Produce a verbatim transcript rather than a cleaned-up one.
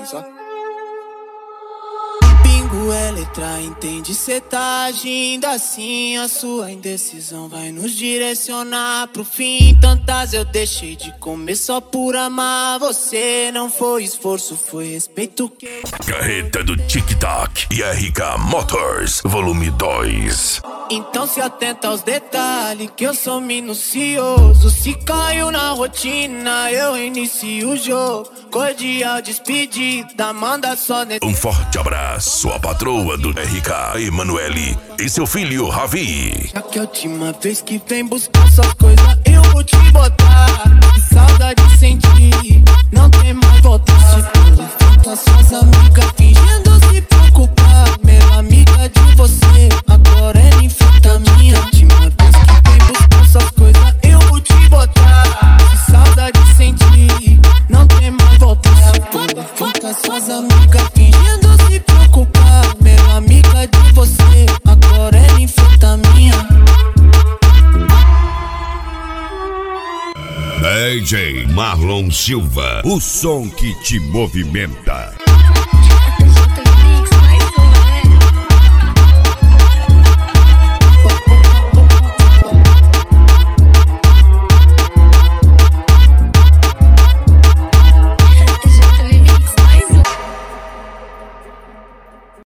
só. Pingo é letra, entende? Cê tá agindo assim. A sua indecisão vai nos direcionar pro fim. Tantas eu deixei de comer só por amar você. Não foi esforço, foi respeito que eu... Carreta do TikTok e R K Motors, volume dois. Então se atenta aos detalhes, que eu sou minucioso. Se caiu na rotina, eu inicio o jogo. Cordial despedida, manda só nesse... Um forte abraço à patroa do R K, Emanuele, e seu filho, Ravi. Já que é a última vez que vem buscar suas coisas, eu vou te botar. Que saudade sentir, não tem mais voltar. Se falta suas amigas fingindo se preocupar. Minha amiga de você, agora é minha. Última vez que vem buscar suas coisas, eu vou te botar. Que saudade sentir, não tem mais voltar. Se falta suas amigas fingindo se preocupar. Minha amiga de você, agora é minha. D J Marlon Silva, o som que te movimenta.